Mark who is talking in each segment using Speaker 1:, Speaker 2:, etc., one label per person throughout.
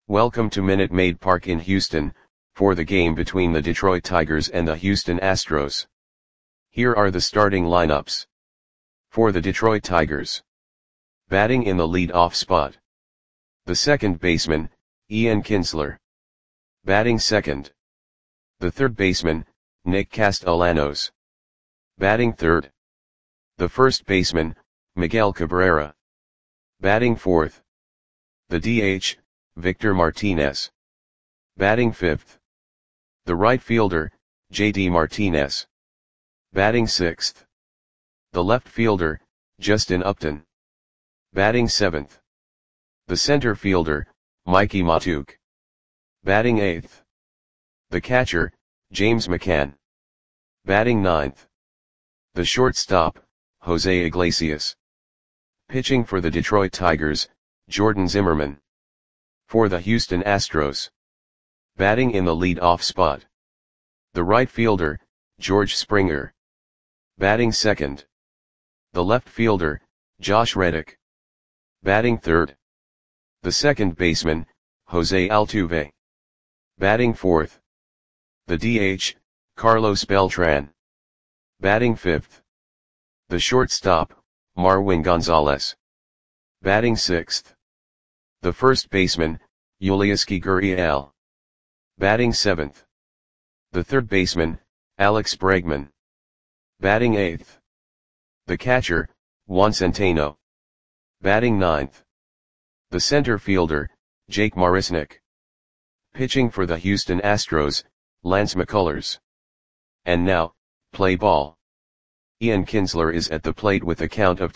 Speaker 1: Welcome to Minute Maid Park in Houston, for the game between the Detroit Tigers and the Houston Astros. Here are the starting lineups. For the Detroit Tigers. Batting in the lead-off spot. The second baseman, Ian Kinsler. Batting second. The third baseman, Nick Castellanos. Batting third. The first baseman, Miguel Cabrera. Batting fourth. The DH, Victor Martinez. Batting fifth. The right fielder, JD Martinez. Batting sixth. The left fielder, Justin Upton. Batting seventh. The center fielder, Mikie Mahtook. Batting eighth. The catcher, James McCann. Batting ninth. The shortstop, Jose Iglesias. Pitching for the Detroit Tigers, Jordan Zimmermann. For the Houston Astros. Batting in the lead-off spot. The right fielder, George Springer. Batting second. The left fielder, Josh Reddick. Batting third. The second baseman, Jose Altuve. Batting fourth. The DH, Carlos Beltran. Batting fifth. The shortstop, Marwin Gonzalez. Batting sixth. The first baseman, Yulieski Gurriel. Batting seventh. The third baseman, Alex Bregman. Batting eighth. The catcher, Juan Centeno. Batting ninth. The center fielder, Jake Marisnick. Pitching for the Houston Astros, Lance McCullers. And now, play ball. Ian Kinsler is at the plate with a count of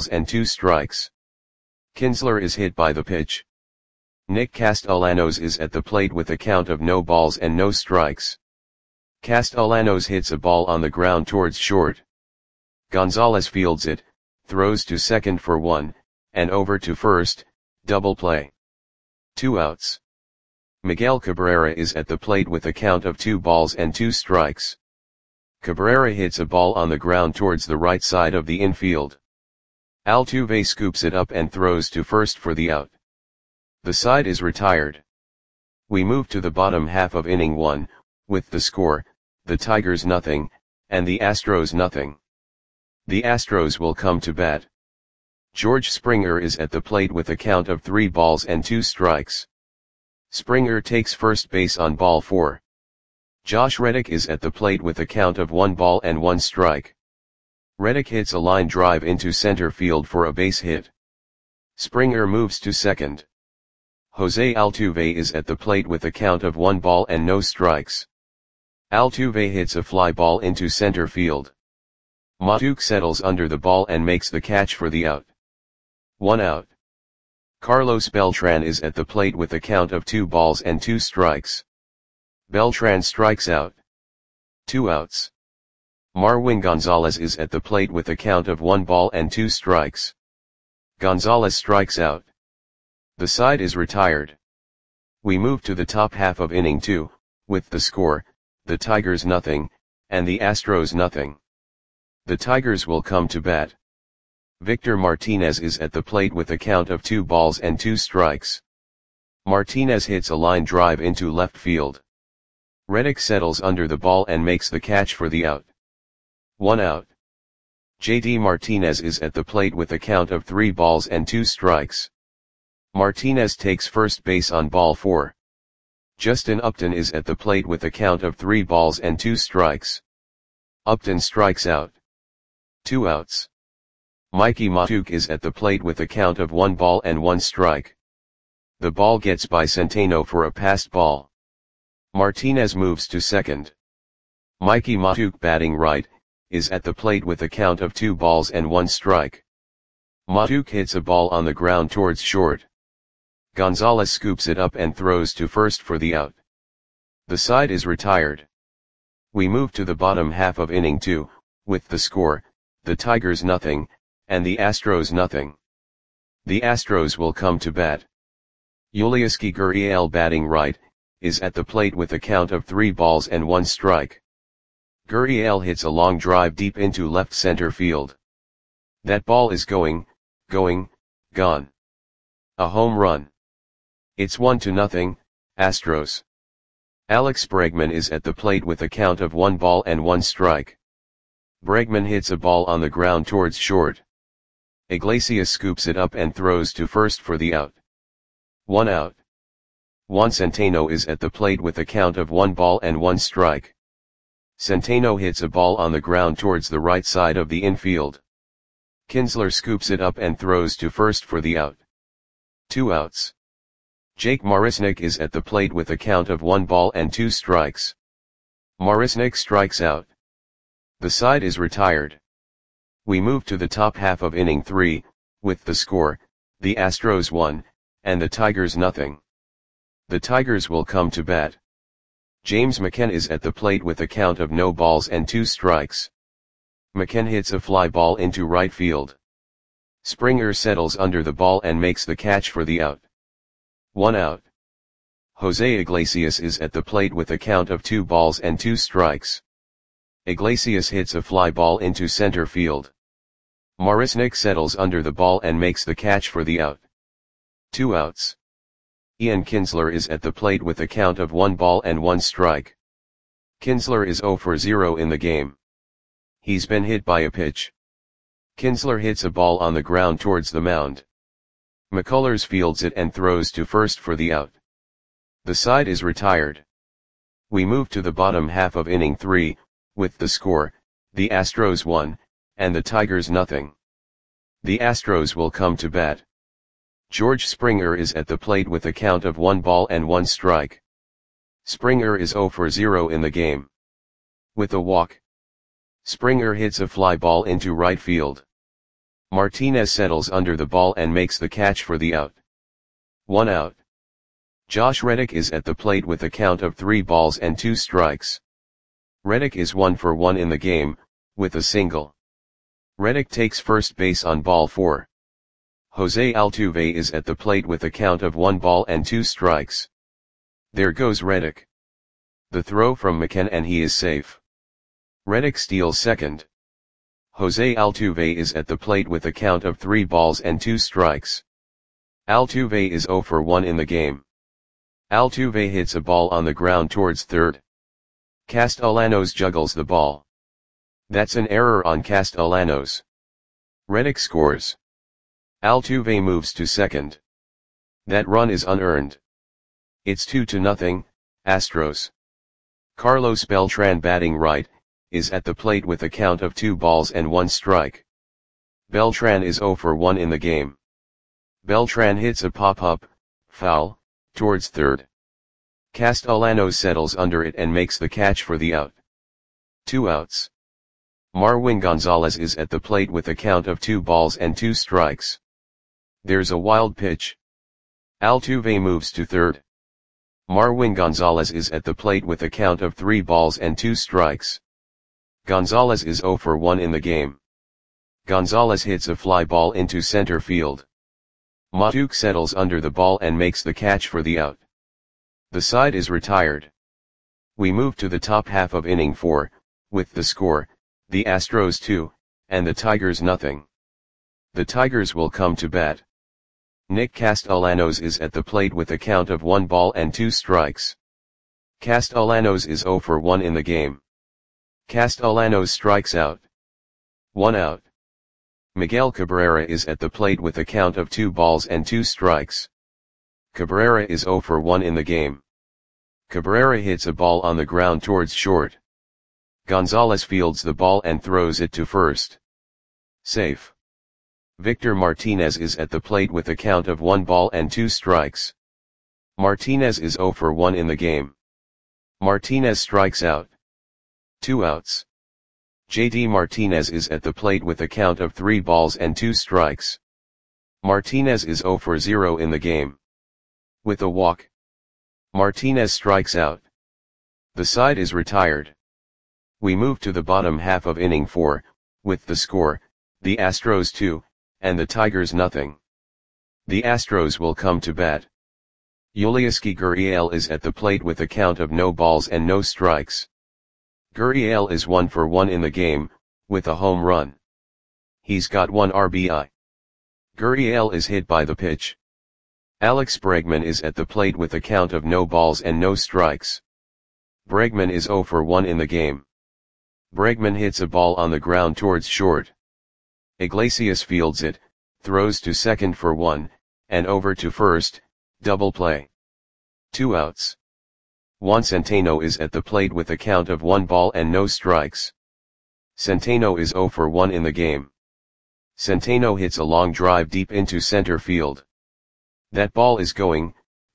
Speaker 1: 2-2. Kinsler is hit by the pitch. Nick Castellanos is at the plate with a count of 0-0. Castellanos hits a ball on the ground towards short. Gonzalez fields it, throws to second for 1, and over to first, double play. 2 outs. Miguel Cabrera is at the plate with a count of 2-2. Cabrera hits a ball on the ground towards the right side of the infield. Altuve scoops it up and throws to first for the out. The side is retired. We move to the bottom half of inning 1, with the score, the Tigers 0, and the Astros 0. The Astros will come to bat. George Springer is at the plate with a count of 3-2. Springer takes first base on ball 4. Josh Reddick is at the plate with a count of 1-1. Reddick hits a line drive into center field for a base hit. Springer moves to second. Jose Altuve is at the plate with a count of 1-0. Altuve hits a fly ball into center field. Mahtook settles under the ball and makes the catch for the out. 1 out. Carlos Beltran is at the plate with a count of 2-2. Beltran strikes out. 2 outs. Marwin Gonzalez is at the plate with a count of 1-2. Gonzalez strikes out. The side is retired. We move to the top half of inning 2, with the score, the Tigers 0, and the Astros 0. The Tigers will come to bat. Victor Martinez is at the plate with a count of 2-2. Martinez hits a line drive into left field. Reddick settles under the ball and makes the catch for the out. 1 out. JD Martinez is at the plate with a count of 3-2. Martinez takes first base on ball 4. Justin Upton is at the plate with a count of 3-2. Upton strikes out. 2 outs. Mikie Mahtook is at the plate with a count of 1-1. The ball gets by Centeno for a passed ball. Martinez moves to second. Mikie Mahtook, batting right, is at the plate with a count of 2-1. Mahtook hits a ball on the ground towards short. Gonzalez scoops it up and throws to first for the out. The side is retired. We move to the bottom half of inning 2, with the score, the Tigers 0, and the Astros 0. The Astros will come to bat. Yulieski Gurriel, batting right, is at the plate with a count of 3-1. Gurriel hits a long drive deep into left center field. That ball is gone. A home run. It's 1-0, Astros. Alex Bregman is at the plate with a count of 1 ball and 1 strike. Bregman hits a ball on the ground towards short. Iglesias scoops it up and throws to first for the out. 1 out. Juan Centeno is at the plate with a count of 1 ball and 1 strike. Centeno hits a ball on the ground towards the right side of the infield. Kinsler scoops it up and throws to first for the out. 2 outs. Jake Marisnick is at the plate with a count of 1 ball and 2 strikes. Marisnick strikes out. The side is retired. We move to the top half of inning 3, with the score, the Astros 1, and the Tigers nothing. The Tigers will come to bat. James McCann is at the plate with a count of no balls and 2 strikes. McCann hits a fly ball into right field. Springer settles under the ball and makes the catch for the out. 1 out. Jose Iglesias is at the plate with a count of 2 balls and 2 strikes. Iglesias hits a fly ball into center field. Marisnick settles under the ball and makes the catch for the out. 2 outs. Ian Kinsler is at the plate with a count of 1 ball and 1 strike. Kinsler is 0 for 0 in the game. He's been hit by a pitch. Kinsler hits a ball on the ground towards the mound. McCullers fields it and throws to first for the out. The side is retired. We move to the bottom half of inning 3, with the score, the Astros 1, and the Tigers nothing. The Astros will come to bat. George Springer is at the plate with a count of 1 ball and 1 strike. Springer is 0 for 0 in the game. With a walk, Springer hits a fly ball into right field. Martinez settles under the ball and makes the catch for the out. 1 out. Josh Reddick is at the plate with a count of 3 balls and 2 strikes. Reddick is 1 for 1 in the game, with a single. Reddick takes first base on ball 4. Jose Altuve is at the plate with a count of 1 ball and 2 strikes. There goes Reddick. The throw from McCann and he is safe. Reddick steals second. Jose Altuve is at the plate with a count of 3 balls and 2 strikes. Altuve is 0 for 1 in the game. Altuve hits a ball on the ground towards third. Castellanos juggles the ball. That's an error on Castellanos. Reddick scores. Altuve moves to second. That run is unearned. It's 2-0, Astros. Carlos Beltran batting right, is at the plate with a count of 2 balls and 1 strike. Beltran is 0 for 1 in the game. Beltran hits a pop-up, foul, towards third. Castellanos settles under it and makes the catch for the out. 2 outs. Marwin Gonzalez is at the plate with a count of 2 balls and 2 strikes. There's a wild pitch. Altuve moves to third. Marwin Gonzalez is at the plate with a count of 3 balls and 2 strikes. Gonzalez is 0 for 1 in the game. Gonzalez hits a fly ball into center field. Matuk settles under the ball and makes the catch for the out. The side is retired. We move to the top half of inning 4, with the score, the Astros 2, and the Tigers nothing. The Tigers will come to bat. Nick Castellanos is at the plate with a count of 1 ball and 2 strikes. Castellanos is 0 for 1 in the game. Castellanos strikes out. 1 out. Miguel Cabrera is at the plate with a count of 2 balls and 2 strikes. Cabrera is 0 for 1 in the game. Cabrera hits a ball on the ground towards short. Gonzalez fields the ball and throws it to first. Safe. Victor Martinez is at the plate with a count of 1 ball and 2 strikes. Martinez is 0 for 1 in the game. Martinez strikes out. 2 outs. JD Martinez is at the plate with a count of 3 balls and 2 strikes. Martinez is 0 for 0 in the game. With a walk, Martinez strikes out. The side is retired. We move to the bottom half of inning 4, with the score, the Astros 2, and the Tigers nothing. The Astros will come to bat. Yulieski Gurriel is at the plate with a count of no balls and no strikes. Gurriel is 1 for 1 in the game, with a home run. He's got 1 RBI. Gurriel is hit by the pitch. Alex Bregman is at the plate with a count of no balls and no strikes. Bregman is 0 for 1 in the game. Bregman hits a ball on the ground towards short. Iglesias fields it, throws to second for 1, and over to first, double play. 2 outs. Juan Centeno is at the plate with a count of 1 ball and no strikes. Centeno is 0 for 1 in the game. Centeno hits a long drive deep into center field. That ball is gone.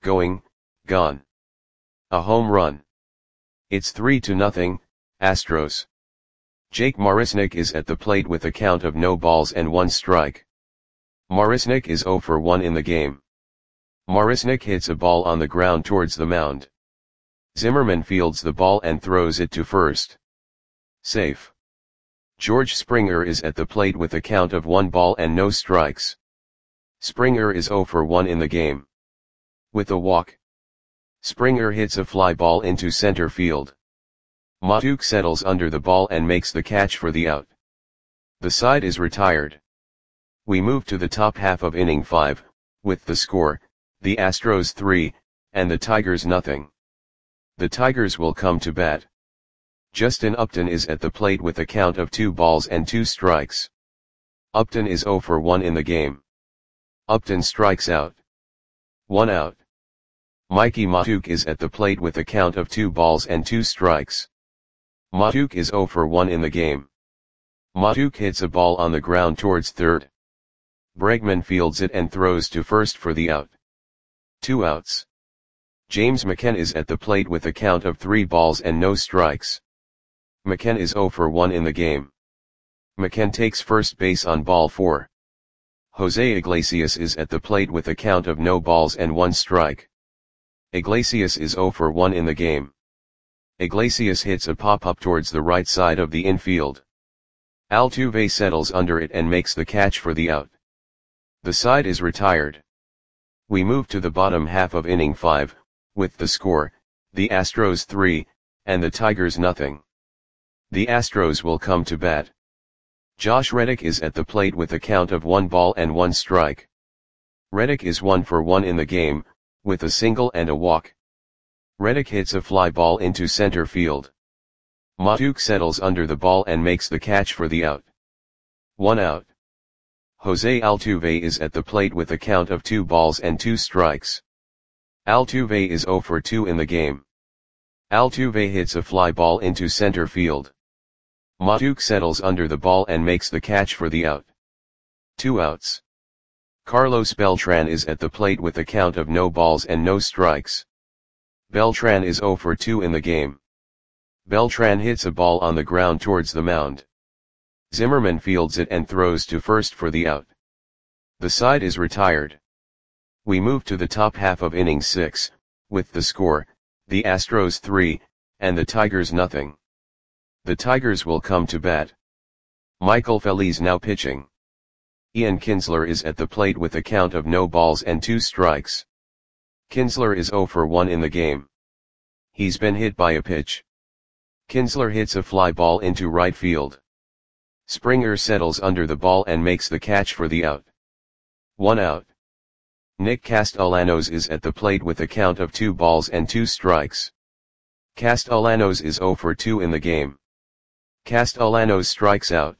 Speaker 1: A home run. It's 3-0, Astros. Jake Marisnick is at the plate with a count of no balls and 1 strike. Marisnick is 0 for 1 in the game. Marisnick hits a ball on the ground towards the mound. Zimmerman fields the ball and throws it to first. Safe. George Springer is at the plate with a count of 1 ball and no strikes. Springer is 0 for 1 in the game. With a walk, Springer hits a fly ball into center field. Matuk settles under the ball and makes the catch for the out. The side is retired. We move to the top half of inning 5, with the score, the Astros 3, and the Tigers 0. The Tigers will come to bat. Justin Upton is at the plate with a count of 2 balls and 2 strikes. Upton is 0 for 1 in the game. Upton strikes out. 1 out. Mikey Matuk is at the plate with a count of 2 balls and 2 strikes. Matuk is 0 for 1 in the game. Matuk hits a ball on the ground towards third. Bregman fields it and throws to first for the out. 2 outs. James McCann is at the plate with a count of 3 balls and no strikes. McCann is 0 for 1 in the game. McCann takes first base on ball 4. Jose Iglesias is at the plate with a count of no balls and 1 strike. Iglesias is 0 for 1 in the game. Iglesias hits a pop-up towards the right side of the infield. Altuve settles under it and makes the catch for the out. The side is retired. We move to the bottom half of inning 5, with the score, the Astros 3, and the Tigers 0. The Astros will come to bat. Josh Reddick is at the plate with a count of 1 ball and 1 strike. Reddick is 1 for 1 in the game, with a single and a walk. Reddick hits a fly ball into center field. Matuk settles under the ball and makes the catch for the out. 1 out. Jose Altuve is at the plate with a count of 2 balls and 2 strikes. Altuve is 0 for 2 in the game. Altuve hits a fly ball into center field. Matuk settles under the ball and makes the catch for the out. 2 outs. Carlos Beltran is at the plate with a count of no balls and no strikes. Beltran is 0 for 2 in the game. Beltran hits a ball on the ground towards the mound. Zimmerman fields it and throws to first for the out. The side is retired. We move to the top half of inning 6, with the score, the Astros 3, and the Tigers 0. The Tigers will come to bat. Michael Feliz now pitching. Ian Kinsler is at the plate with a count of no balls and 2 strikes. Kinsler is 0 for 1 in the game. He's been hit by a pitch. Kinsler hits a fly ball into right field. Springer settles under the ball and makes the catch for the out. 1 out. Nick Castellanos is at the plate with a count of 2 balls and 2 strikes. Castellanos is 0 for 2 in the game. Castellanos strikes out.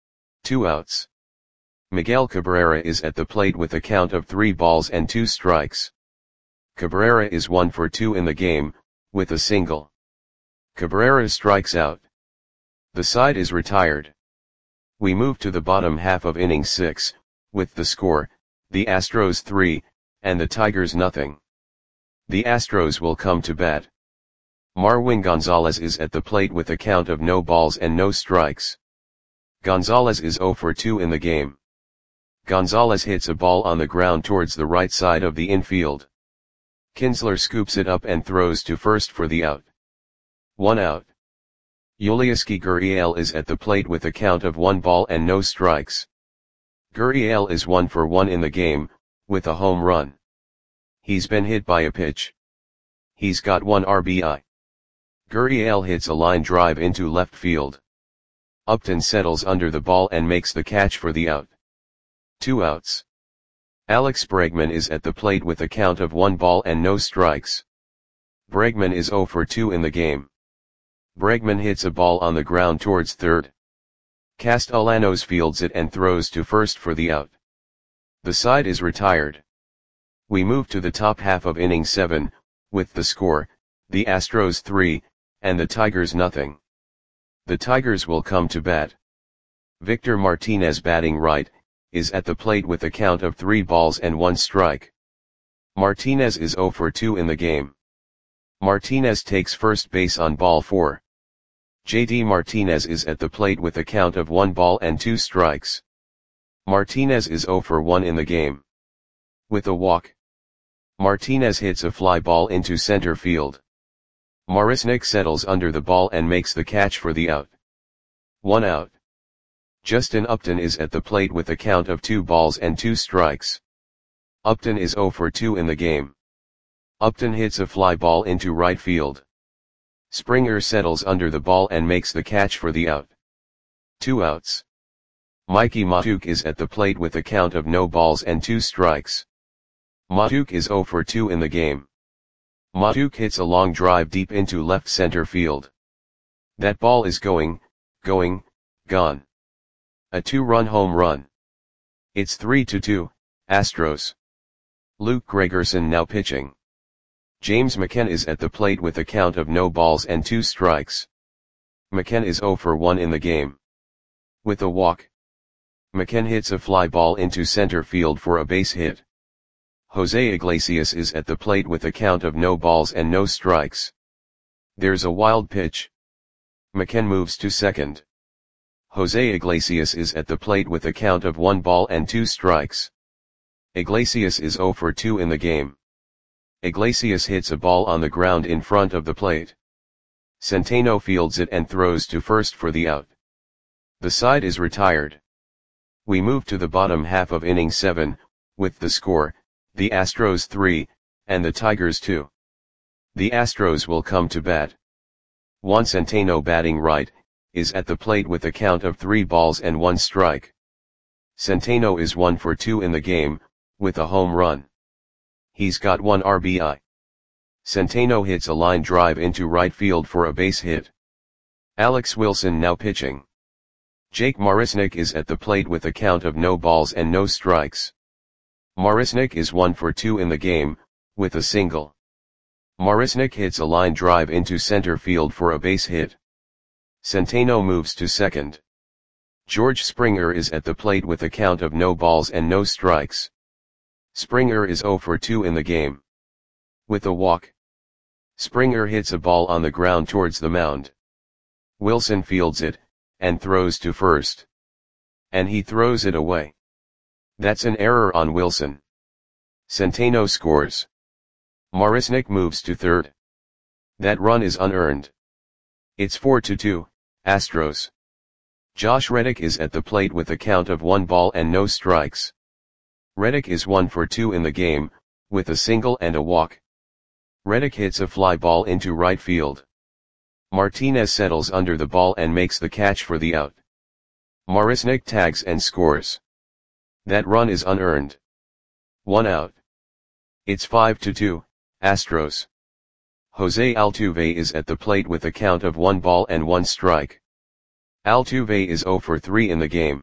Speaker 1: 2 outs. Miguel Cabrera is at the plate with a count of 3 balls and 2 strikes. Cabrera is 1 for 2 in the game, with a single. Cabrera strikes out. The side is retired. We move to the bottom half of inning 6, with the score, the Astros 3, and the Tigers 0. The Astros will come to bat. Marwin Gonzalez is at the plate with a count of no balls and no strikes. Gonzalez is 0 for 2 in the game. Gonzalez hits a ball on the ground towards the right side of the infield. Kinsler scoops it up and throws to first for the out. 1 out. Yulieski Gurriel is at the plate with a count of 1 ball and no strikes. Gurriel is 1 for 1 in the game, with a home run. He's been hit by a pitch. He's got 1 RBI. Gurriel hits a line drive into left field. Upton settles under the ball and makes the catch for the out. 2 outs. Alex Bregman is at the plate with a count of 1 ball and no strikes. Bregman is 0 for 2 in the game. Bregman hits a ball on the ground towards third. Castellanos fields it and throws to first for the out. The side is retired. We move to the top half of inning 7, with the score, the Astros 3, and the Tigers nothing. The Tigers will come to bat. Victor Martinez, batting right, is at the plate with a count of 3 balls and 1 strike. Martinez is 0 for 2 in the game. Martinez takes first base on ball 4. JD Martinez is at the plate with a count of 1 ball and 2 strikes. Martinez is 0 for 1 in the game. With a walk, Martinez hits a fly ball into center field. Marisnick settles under the ball and makes the catch for the out. 1 out. Justin Upton is at the plate with a count of 2 balls and 2 strikes. Upton is 0 for 2 in the game. Upton hits a fly ball into right field. Springer settles under the ball and makes the catch for the out. 2 outs. Mikey Mahtook is at the plate with a count of no balls and 2 strikes. Mahtook is 0 for 2 in the game. Mahtook hits a long drive deep into left center field. That ball is gone. A 2-run home run. It's 3-2, Astros. Luke Gregerson now pitching. James McCann is at the plate with a count of no balls and 2 strikes. McCann is 0 for 1 in the game. With a walk, McCann hits a fly ball into center field for a base hit. Jose Iglesias is at the plate with a count of no balls and no strikes. There's a wild pitch. McCann moves to second. Jose Iglesias is at the plate with a count of 1 ball and 2 strikes. Iglesias is 0 for 2 in the game. Iglesias hits a ball on the ground in front of the plate. Centeno fields it and throws to first for the out. The side is retired. We move to the bottom half of inning 7, with the score, the Astros 3, and the Tigers 2. The Astros will come to bat. Juan Centeno, batting right, is at the plate with a count of 3 balls and 1 strike. Centeno is 1 for 2 in the game, with a home run. He's got 1 RBI. Centeno hits a line drive into right field for a base hit. Alex Wilson now pitching. Jake Marisnick is at the plate with a count of no balls and no strikes. Marisnick is 1 for 2 in the game, with a single. Marisnick hits a line drive into center field for a base hit. Centeno moves to second. George Springer is at the plate with a count of no balls and no strikes. Springer is 0 for 2 in the game. With a walk, Springer hits a ball on the ground towards the mound. Wilson fields it, and throws to first. And he throws it away. That's an error on Wilson. Centeno scores. Marisnick moves to third. That run is unearned. It's 4-2, Astros. Josh Reddick is at the plate with a count of 1 ball and no strikes. Reddick is 1 for 2 in the game, with a single and a walk. Reddick hits a fly ball into right field. Martinez settles under the ball and makes the catch for the out. Marisnick tags and scores. That run is unearned. 1 out. It's 5-2, Astros. Jose Altuve is at the plate with a count of 1 ball and 1 strike. Altuve is 0 for 3 in the game.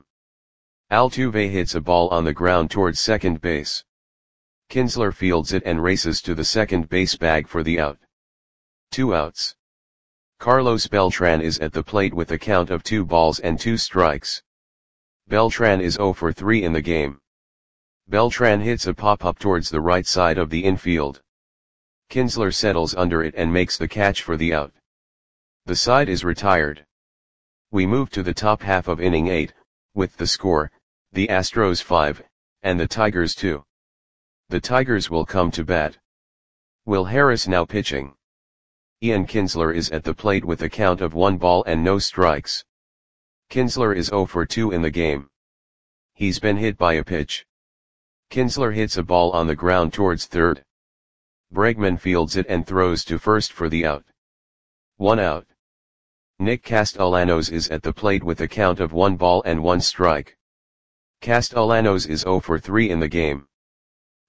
Speaker 1: Altuve hits a ball on the ground towards second base. Kinsler fields it and races to the second base bag for the out. 2 outs. Carlos Beltran is at the plate with a count of 2 balls and 2 strikes. Beltran is 0 for 3 in the game. Beltran hits a pop-up towards the right side of the infield. Kinsler settles under it and makes the catch for the out. The side is retired. We move to the top half of inning 8, with the score, the Astros 5, and the Tigers 2. The Tigers will come to bat. Will Harris now pitching. Ian Kinsler is at the plate with a count of 1 ball and no strikes. Kinsler is 0 for 2 in the game. He's been hit by a pitch. Kinsler hits a ball on the ground towards third. Bregman fields it and throws to first for the out. 1 out. Nick Castellanos is at the plate with a count of 1 ball and 1 strike. Castellanos is 0 for 3 in the game.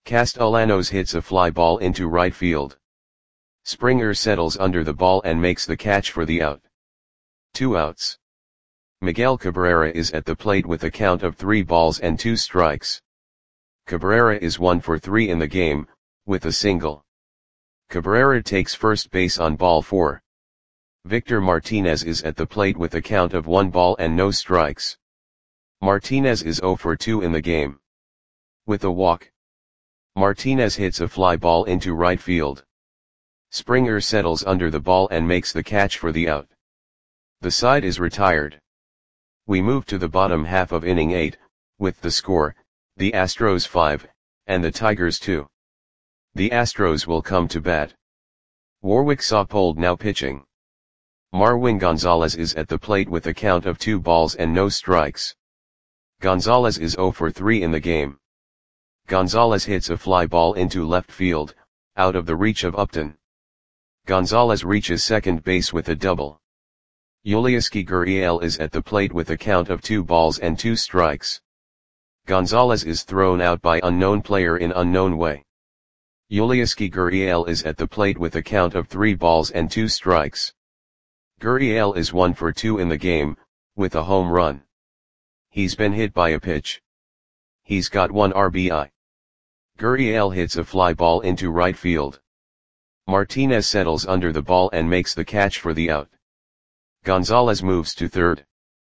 Speaker 1: Castellanos hits a fly ball into right field. Springer settles under the ball and makes the catch for the out. 2 outs. Miguel Cabrera is at the plate with a count of 3 balls and 2 strikes. Cabrera is 1 for 3 in the game, with a single. Cabrera takes first base on ball 4. Victor Martinez is at the plate with a count of 1 ball and no strikes. Martinez is 0 for 2 in the game. With a walk, Martinez hits a fly ball into right field. Springer settles under the ball and makes the catch for the out. The side is retired. We move to the bottom half of inning 8, with the score, the Astros 5, and the Tigers 2. The Astros will come to bat. Warwick Saupold now pitching. Marwin Gonzalez is at the plate with a count of 2 balls and no strikes. Gonzalez is 0 for 3 in the game. Gonzalez hits a fly ball into left field, out of the reach of Upton. Gonzalez reaches second base with a double. Yulieski Gurriel is at the plate with a count of 2 balls and 2 strikes. Gonzalez is thrown out by unknown player in unknown way. Yulieski Gurriel is at the plate with a count of 3 balls and 2 strikes. Gurriel is 1 for 2 in the game, with a home run. He's been hit by a pitch. He's got 1 RBI. Gurriel hits a fly ball into right field. Martinez settles under the ball and makes the catch for the out. Gonzalez moves to third.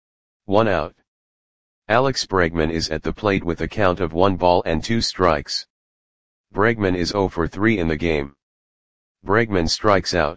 Speaker 1: 1 out. Alex Bregman is at the plate with a count of 1 ball and 2 strikes. Bregman is 0 for 3 in the game. Bregman strikes out.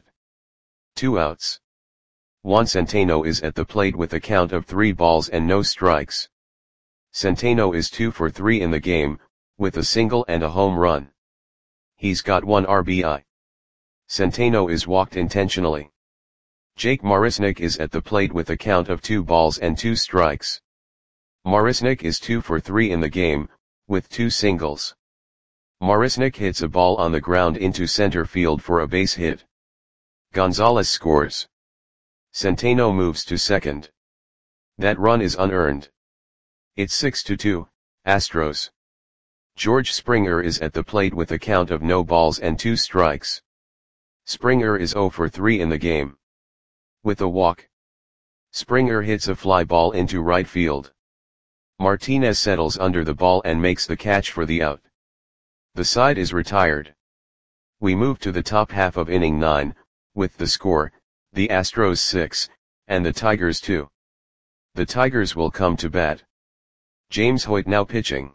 Speaker 1: 2 outs. Juan Centeno is at the plate with a count of 3 balls and no strikes. Centeno is 2 for 3 in the game, with a single and a home run. He's got 1 RBI. Centeno is walked intentionally. Jake Marisnick is at the plate with a count of 2 balls and 2 strikes. Marisnick is 2 for 3 in the game, with 2 singles. Marisnick hits a ball on the ground into center field for a base hit. Gonzalez scores. Centeno moves to second. That run is unearned. It's 6-2, Astros. George Springer is at the plate with a count of no balls and 2 strikes. Springer is 0 for 3 in the game. With a walk, Springer hits a fly ball into right field. Martinez settles under the ball and makes the catch for the out. The side is retired. We move to the top half of inning 9, with the score, the Astros 6, and the Tigers 2. The Tigers will come to bat. James Hoyt now pitching.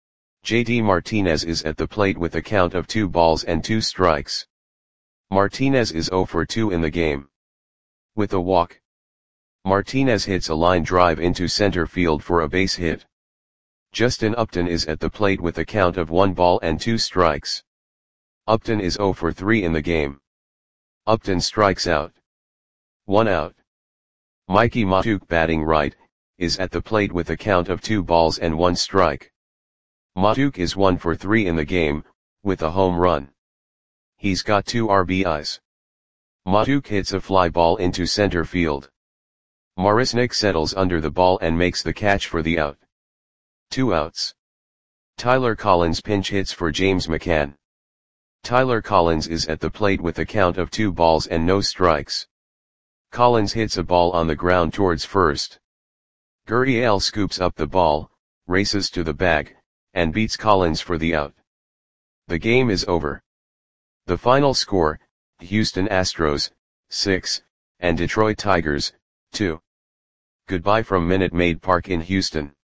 Speaker 1: JD Martinez is at the plate with a count of 2 balls and 2 strikes. Martinez is 0 for 2 in the game. With a walk, Martinez hits a line drive into center field for a base hit. Justin Upton is at the plate with a count of 1 ball and 2 strikes. Upton is 0 for 3 in the game. Upton strikes out. 1 out. Mikey Mahtook batting right, is at the plate with a count of 2 balls and 1 strike. Mahtook is 1 for 3 in the game, with a home run. He's got 2 RBIs. Mahtook hits a fly ball into center field. Marisnick settles under the ball and makes the catch for the out. 2 outs. Tyler Collins pinch hits for James McCann. Tyler Collins is at the plate with a count of 2 balls and no strikes. Collins hits a ball on the ground towards first. Gurriel scoops up the ball, races to the bag, and beats Collins for the out. The game is over. The final score, Houston Astros, 6, and Detroit Tigers, 2. Goodbye from Minute Maid Park in Houston.